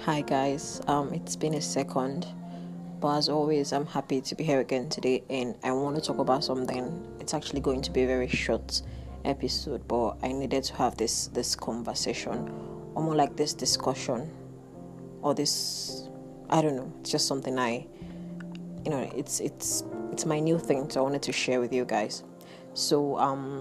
Hi guys, it's been a second, but as always, I'm happy to be here again today, and I want to talk about something. It's actually going to be a very short episode, but I needed to have this conversation, or more like this discussion, or this, I don't know. It's just something it's my new thing, so I wanted to share with you guys. So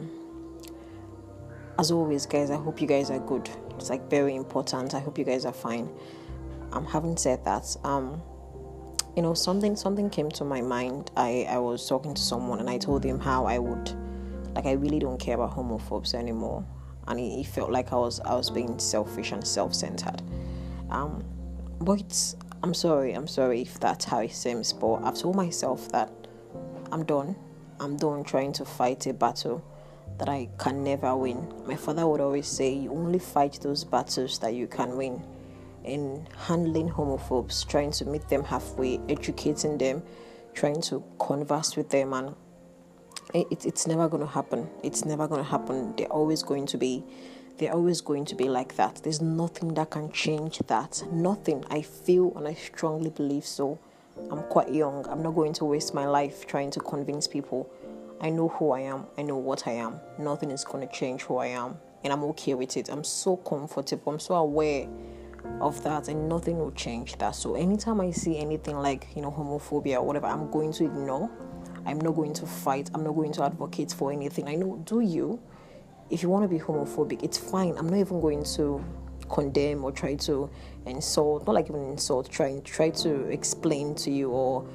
as always, guys, I hope you guys are good. It's like very important. I hope you guys are fine. Having said that, something came to my mind. I was talking to someone and I told him how I really don't care about homophobes anymore, and he felt like I was being selfish and self-centered. But I'm sorry if that's how it seems, but I've told myself that I'm done trying to fight a battle that I can never win. My father would always say, you only fight those battles that you can win. In handling homophobes, trying to meet them halfway, educating them, trying to converse with them, and it's never going to happen. It's never going to happen. They're always going to be like that. There's nothing that can change that. Nothing. I feel and I strongly believe so. I'm quite young. I'm not going to waste my life trying to convince people. I know who I am. I know what I am. Nothing is going to change who I am, and I'm okay with it. I'm so comfortable. I'm so aware of that, and nothing will change that. So anytime I see anything like homophobia or whatever, I'm going to ignore. I'm not going to fight. I'm not going to advocate for anything. I know, do you? If you want to be homophobic, it's fine. I'm not even going to condemn or try to insult. Not like even insult. Try to explain to you, or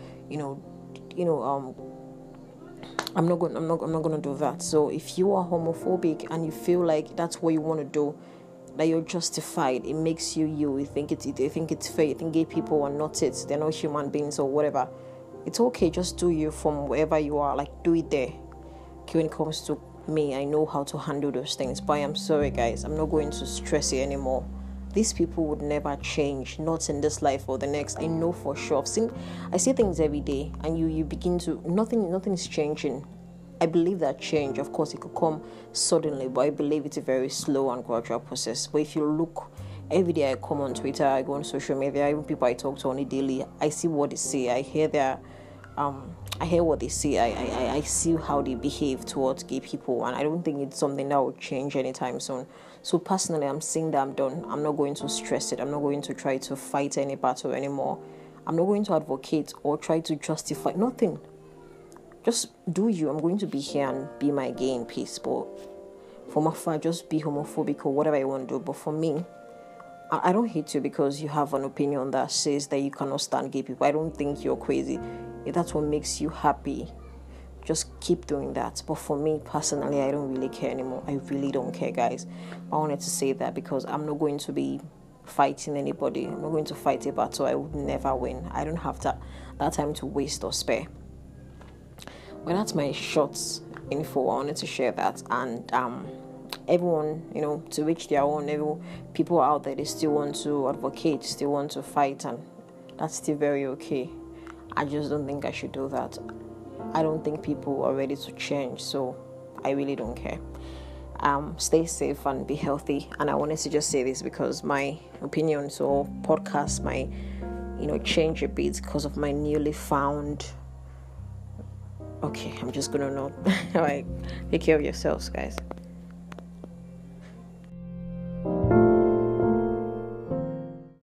I'm not going to do that. So if you are homophobic and you feel like that's what you want to do, that you're justified, it makes you. You think it's fair. You think gay people are not it. They're not human beings or whatever. It's okay. Just do you from wherever you are. Like, do it there. Okay, when it comes to me, I know how to handle those things. But I'm sorry, guys. I'm not going to stress it anymore. These people would never change, not in this life or the next. I know for sure. I see things every day, and you begin to nothing is changing. I believe that change, of course, it could come suddenly, but I believe it's a very slow and gradual process. But if you look, every day I come on Twitter, I go on social media, even people I talk to on a daily, I see what they say. I hear what they say. I see how they behave towards gay people, and I don't think it's something that will change anytime soon. So personally, I'm saying that I'm done. I'm not going to stress it. I'm not going to try to fight any battle anymore. I'm not going to advocate or try to justify nothing. Just do you. I'm going to be here and be my gay in peace. But from afar, just be homophobic or whatever you want to do. But for me, I don't hate you because you have an opinion that says that you cannot stand gay people. I don't think you're crazy. If that's what makes you happy, just keep doing that. But for me personally, I don't really care anymore. I really don't care, guys. I wanted to say that because I'm not going to be fighting anybody. I'm not going to fight a battle I would never win. I don't have that time to waste or spare. Well, that's my short info. I wanted to share that, and everyone, to reach their own. People out there, they still want to advocate, still want to fight, and that's still very okay. I just don't think I should do that. I don't think people are ready to change, so I really don't care. Stay safe and be healthy. And I wanted to just say this because my opinions or podcast might, change a bit because of my newly found. Okay, I'm just gonna note. All right, take care of yourselves, guys.